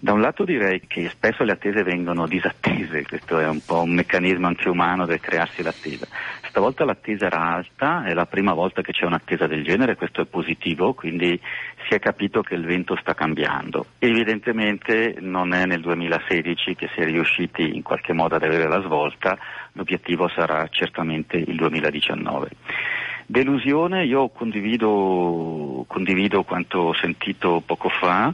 Da un lato direi che spesso le attese vengono disattese, questo è un po' un meccanismo anche umano del crearsi l'attesa. Stavolta l'attesa era alta, è la prima volta che c'è un'attesa del genere, questo è positivo, quindi si è capito che il vento sta cambiando. Evidentemente non è nel 2016 che si è riusciti in qualche modo ad avere la svolta, l'obiettivo sarà certamente il 2019. Delusione, io condivido quanto ho sentito poco fa.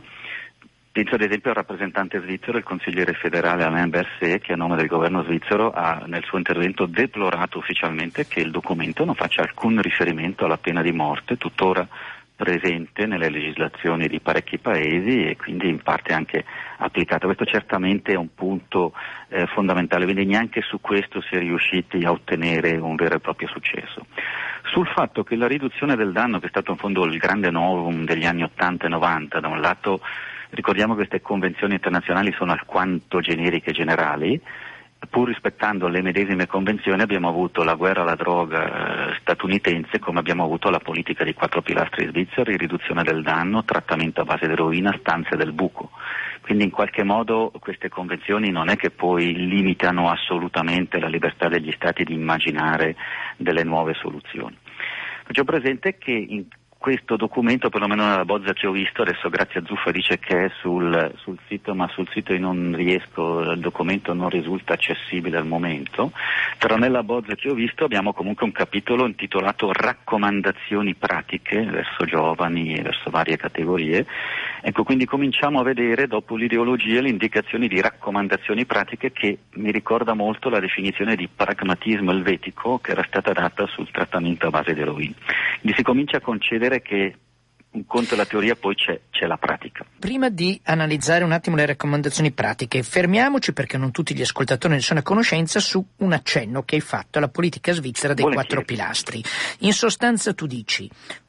Penso ad esempio al rappresentante svizzero, il consigliere federale Alain Berset, che a nome del governo svizzero ha nel suo intervento deplorato ufficialmente che il documento non faccia alcun riferimento alla pena di morte, tuttora presente nelle legislazioni di parecchi paesi e quindi in parte anche applicata. Questo certamente è un punto fondamentale, quindi neanche su questo si è riusciti a ottenere un vero e proprio successo. Sul fatto che la riduzione del danno, che è stato in fondo il grande novum degli anni 80 e 90, da un lato ricordiamo che queste convenzioni internazionali sono alquanto generiche e generali, pur rispettando le medesime convenzioni abbiamo avuto la guerra alla droga statunitense, come abbiamo avuto la politica dei 4 pilastri svizzeri, riduzione del danno, trattamento a base di eroina, stanze del buco. Quindi in qualche modo queste convenzioni non è che poi limitano assolutamente la libertà degli Stati di immaginare delle nuove soluzioni. Faccio presente che in questo documento, perlomeno nella bozza che ho visto, adesso grazie a Zuffa dice che è sul sito, ma sul sito io non riesco, il documento non risulta accessibile al momento, però nella bozza che ho visto abbiamo comunque un capitolo intitolato raccomandazioni pratiche verso giovani e verso varie categorie. Ecco, quindi cominciamo a vedere dopo l'ideologia le indicazioni di raccomandazioni pratiche che mi ricorda molto la definizione di pragmatismo elvetico che era stata data sul trattamento a base di eroina. Quindi si comincia a concedere che un conto è la teoria, poi c'è la pratica. Prima di analizzare un attimo le raccomandazioni pratiche, fermiamoci, perché non tutti gli ascoltatori ne sono a conoscenza, su un accenno che hai fatto alla politica svizzera dei 4 pilastri. In sostanza tu dici: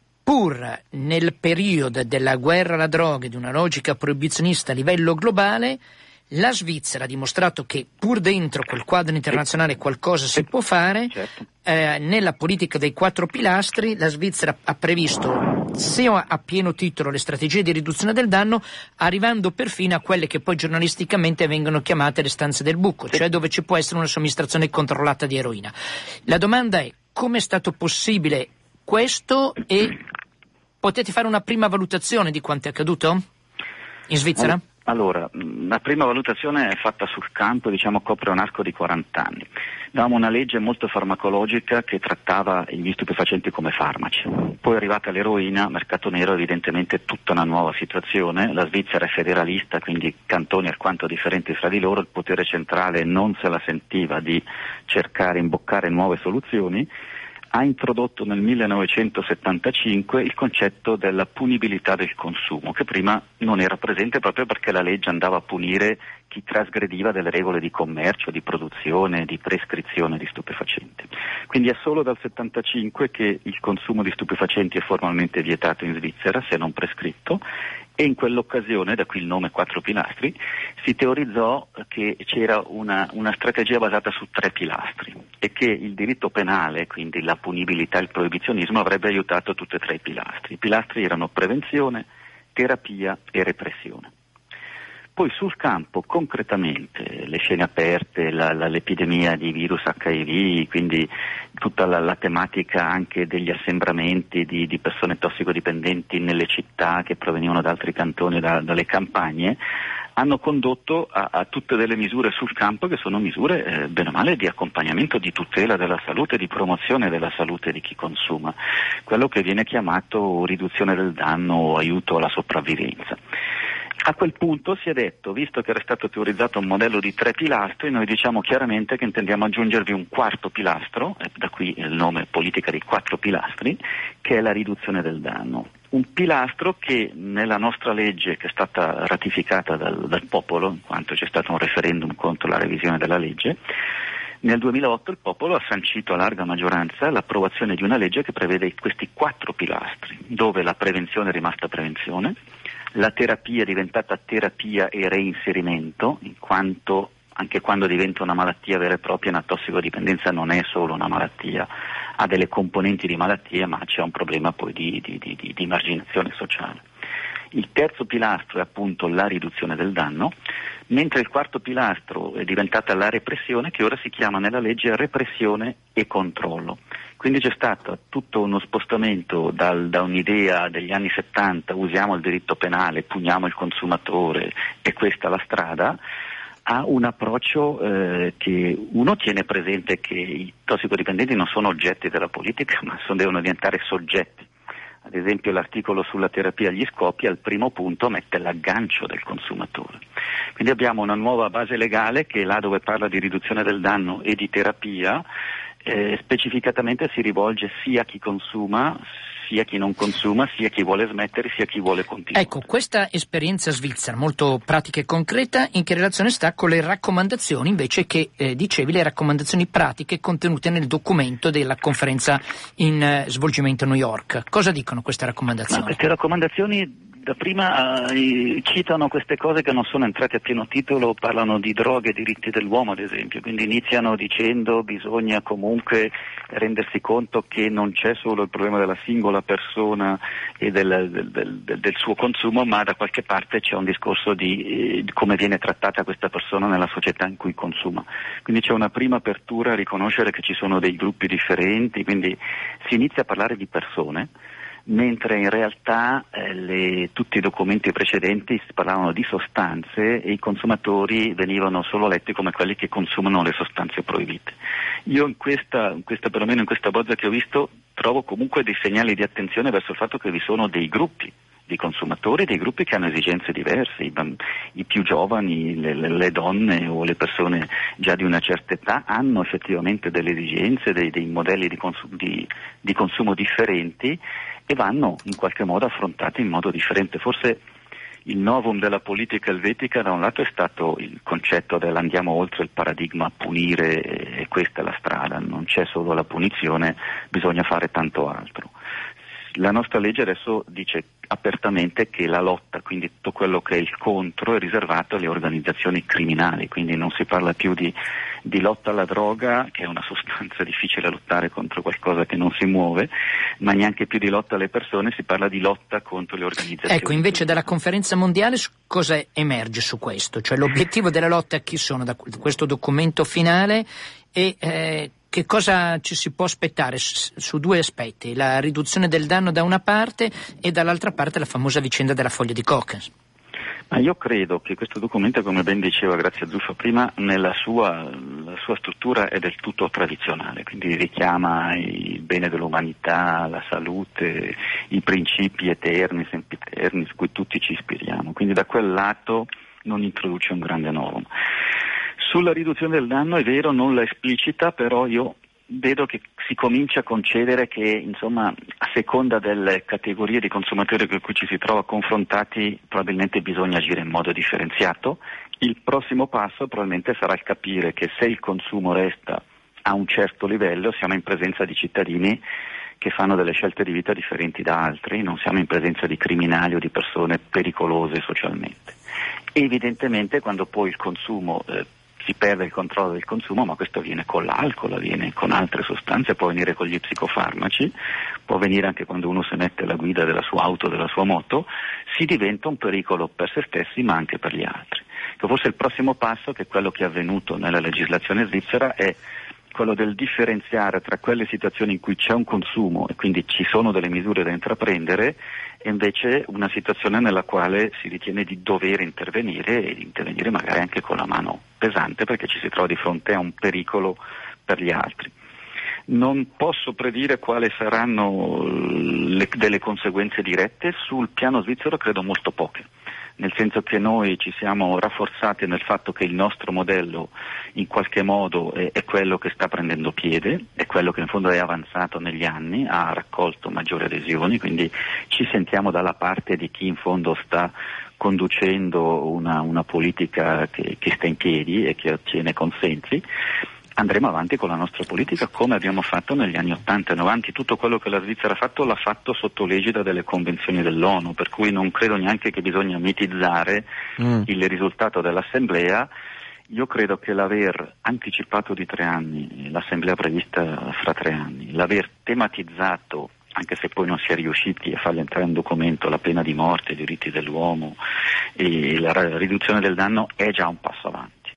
pur nel periodo della guerra alla droga e di una logica proibizionista a livello globale, la Svizzera ha dimostrato che pur dentro quel quadro internazionale qualcosa si può fare. Certo. Nella politica dei 4 pilastri la Svizzera ha previsto sia a pieno titolo le strategie di riduzione del danno, arrivando perfino a quelle che poi giornalisticamente vengono chiamate le stanze del buco, cioè dove ci può essere una somministrazione controllata di eroina. La domanda è: come è stato possibile questo, e potete fare una prima valutazione di quanto è accaduto in Svizzera? Allora, la prima valutazione è fatta sul campo, copre un arco di 40 anni. Avevamo una legge molto farmacologica che trattava gli stupefacenti come farmaci. Poi è arrivata l'eroina, mercato nero, evidentemente tutta una nuova situazione. La Svizzera è federalista, quindi cantoni alquanto differenti fra di loro, il potere centrale non se la sentiva di cercare, imboccare nuove soluzioni. Ha introdotto nel 1975 il concetto della punibilità del consumo, che prima non era presente proprio perché la legge andava a punire chi trasgrediva delle regole di commercio, di produzione, di prescrizione di stupefacenti. Quindi è solo dal 75 che il consumo di stupefacenti è formalmente vietato in Svizzera, se non prescritto, e in quell'occasione, da qui il nome 4 pilastri, si teorizzò che c'era una strategia basata su 3 pilastri e che il diritto penale, quindi la punibilità e il proibizionismo, avrebbe aiutato tutti e 3 i pilastri. I pilastri erano prevenzione, terapia e repressione. Poi sul campo, concretamente, le scene aperte, l'epidemia di virus HIV, quindi tutta la tematica anche degli assembramenti di persone tossicodipendenti nelle città che provenivano da altri cantoni, dalle campagne, hanno condotto a tutte delle misure sul campo che sono misure, bene o male, di accompagnamento, di tutela della salute, di promozione della salute di chi consuma, quello che viene chiamato riduzione del danno o aiuto alla sopravvivenza. A quel punto si è detto, visto che era stato teorizzato un modello di 3 pilastri, noi diciamo chiaramente che intendiamo aggiungervi un 4º pilastro, da qui il nome politica dei 4 pilastri, che è la riduzione del danno. Un pilastro che nella nostra legge, che è stata ratificata dal popolo, in quanto c'è stato un referendum contro la revisione della legge, nel 2008 il popolo ha sancito a larga maggioranza l'approvazione di una legge che prevede questi 4 pilastri, dove la prevenzione è rimasta prevenzione, la terapia è diventata terapia e reinserimento, in quanto anche quando diventa una malattia vera e propria, una tossicodipendenza non è solo una malattia, ha delle componenti di malattia, ma c'è un problema poi di marginazione sociale. Il terzo pilastro è appunto la riduzione del danno, mentre il quarto pilastro è diventata la repressione, che ora si chiama nella legge repressione e controllo. Quindi c'è stato tutto uno spostamento da un'idea degli anni 70, usiamo il diritto penale, puniamo il consumatore e questa è la strada, a un approccio che uno tiene presente che i tossicodipendenti non sono oggetti della politica, ma devono diventare soggetti. Ad esempio l'articolo sulla terapia agli scopi al primo punto mette l'aggancio del consumatore. Quindi abbiamo una nuova base legale che là dove parla di riduzione del danno e di terapia specificatamente si rivolge sia a chi consuma, sia a chi non consuma, sia a chi vuole smettere, sia a chi vuole continuare. Ecco, questa esperienza svizzera molto pratica e concreta in che relazione sta con le raccomandazioni invece che dicevi, le raccomandazioni pratiche contenute nel documento della conferenza in svolgimento a New York? Cosa dicono queste raccomandazioni? Queste raccomandazioni da prima citano queste cose che non sono entrate a pieno titolo, parlano di droghe e diritti dell'uomo ad esempio, quindi iniziano dicendo bisogna comunque rendersi conto che non c'è solo il problema della singola persona e del suo consumo, ma da qualche parte c'è un discorso di come viene trattata questa persona nella società in cui consuma. Quindi c'è una prima apertura a riconoscere che ci sono dei gruppi differenti, quindi si inizia a parlare di persone, mentre in realtà tutti i documenti precedenti parlavano di sostanze e i consumatori venivano solo letti come quelli che consumano le sostanze proibite. Io in questa perlomeno in questa bozza che ho visto trovo comunque dei segnali di attenzione verso il fatto che vi sono dei gruppi di consumatori, dei gruppi che hanno esigenze diverse, i più giovani, le donne o le persone già di una certa età hanno effettivamente delle esigenze, dei modelli di consumo differenti e vanno in qualche modo affrontati in modo differente. Forse il novum della politica elvetica da un lato è stato il concetto dell'andiamo oltre il paradigma punire e questa è la strada, non c'è solo la punizione, bisogna fare tanto altro. La nostra legge adesso dice apertamente che la lotta, quindi tutto quello che è il contro, è riservato alle organizzazioni criminali, quindi non si parla più di lotta alla droga, che è una sostanza difficile lottare contro qualcosa che non si muove, ma neanche più di lotta alle persone, si parla di lotta contro le organizzazioni. Ecco, invece dalla conferenza mondiale cosa emerge su questo? Cioè l'obiettivo della lotta a chi sono da questo documento finale e che cosa ci si può aspettare su due aspetti, la riduzione del danno da una parte e dall'altra parte la famosa vicenda della foglia di coca? Ma io credo che questo documento, come ben diceva Grazia Zuffa prima, la sua struttura è del tutto tradizionale, quindi richiama il bene dell'umanità, la salute, i principi eterni, sempiterni, su cui tutti ci ispiriamo, quindi da quel lato non introduce un grande novum. Sulla riduzione del danno è vero, non la esplicita, però io vedo che si comincia a concedere che, insomma, a seconda delle categorie di consumatori con cui ci si trova confrontati, probabilmente bisogna agire in modo differenziato. Il prossimo passo probabilmente sarà il capire che se il consumo resta a un certo livello, siamo in presenza di cittadini che fanno delle scelte di vita differenti da altri, non siamo in presenza di criminali o di persone pericolose socialmente. Evidentemente quando poi il consumo si perde il controllo del consumo, ma questo avviene con l'alcol, avviene con altre sostanze, può venire con gli psicofarmaci, può venire anche quando uno si mette alla guida della sua auto, della sua moto, si diventa un pericolo per se stessi ma anche per gli altri. Forse il prossimo passo, che è quello che è avvenuto nella legislazione svizzera, è quello del differenziare tra quelle situazioni in cui c'è un consumo e quindi ci sono delle misure da intraprendere e invece una situazione nella quale si ritiene di dover intervenire e di intervenire magari anche con la mano pesante perché ci si trova di fronte a un pericolo per gli altri. Non posso predire quali saranno delle conseguenze dirette, sul piano svizzero credo molto poche. Nel senso che noi ci siamo rafforzati nel fatto che il nostro modello in qualche modo è quello che sta prendendo piede, è quello che in fondo è avanzato negli anni, ha raccolto maggiori adesioni, quindi ci sentiamo dalla parte di chi in fondo sta conducendo una politica che sta in piedi e che ottiene consensi. Andremo avanti con la nostra politica come abbiamo fatto negli anni 80 e 90, tutto quello che la Svizzera ha fatto l'ha fatto sotto l'egida delle convenzioni dell'ONU, per cui non credo neanche che bisogna mitizzare il risultato dell'Assemblea. Io credo che l'aver anticipato di 3 anni, l'Assemblea prevista fra 3 anni, l'aver tematizzato anche se poi non si è riusciti a fargli entrare in documento la pena di morte, i diritti dell'uomo e la riduzione del danno, è già un passo avanti.